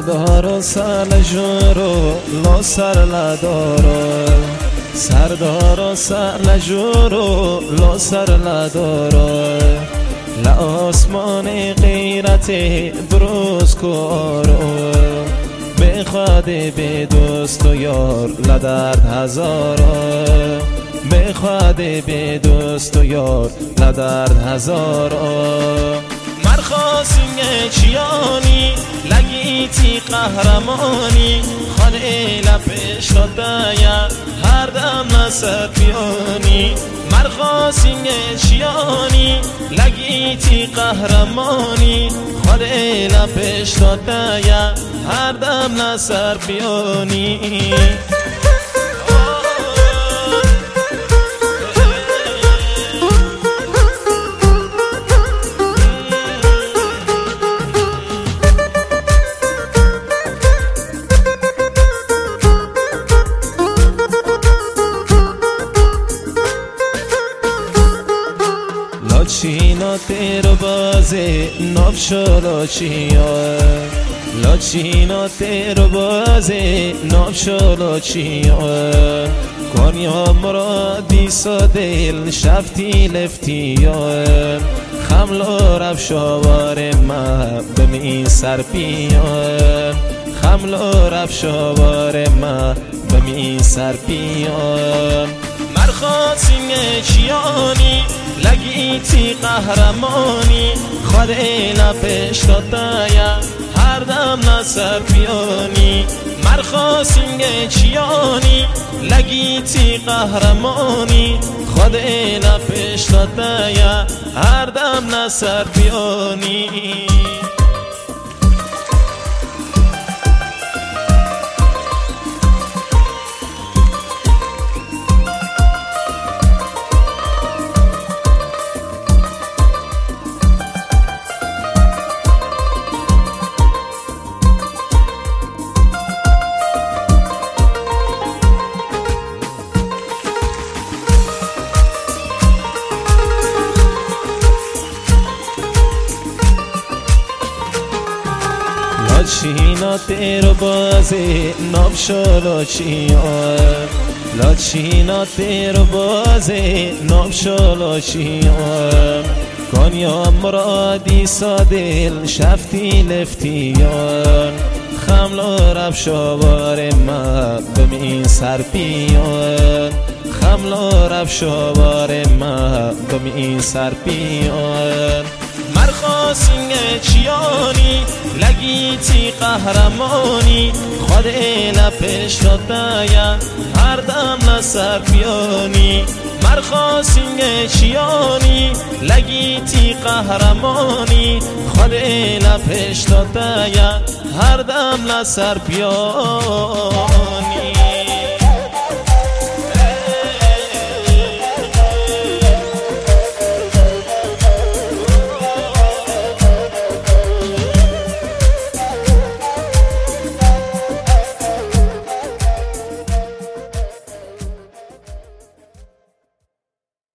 سردار سر جورو لا سر لدارو سردار سر جورو لا سر لدارو لا آسمان غیرت بروز کارو بخواد به دوست و یار لدرد هزارا بخواد به دوست و یار لدرد هزارا مرخواسین چیانی لگیتی قهرمانی خانه لپش دایا هر دم نصر بیانی مرخواسین چیانی لگیتی قهرمانی خانه لپش دایا هر دم نصر بیانی لاچینا تیرو بازه نافشو لاچیا لاچینا تیرو بازه نافشو لاچیا کنیا مرادی سادل شفتی لفتیا خملو رفشاوار ما بمی سر پیان خملو رفشاوار ما بمی سر پیان مرخواسین چیانی لگیتی قهرمانی خاله لپش دایا هر دم نصر بیانی مرخواسین چیانی لگیتی قهرمانی خاله لپش دایا هر دم نصر بیانی لاچینا تیرو بازه نافشو لاچیا لاچینا تیرو بازه نافشو لاچیا کنیا مرادی سادل شفتی لفتیان خملو رفشاوار ما بمی سر پیان خملو رفشاوار ما بمی سر پیان مرخواسین چیانی لگیتی قهرمانی خود لپش دایا هر دم نصر بیانی مرخواسین چیانی لگیتی قهرمانی خود لپش دایا هر دم نصر بیانی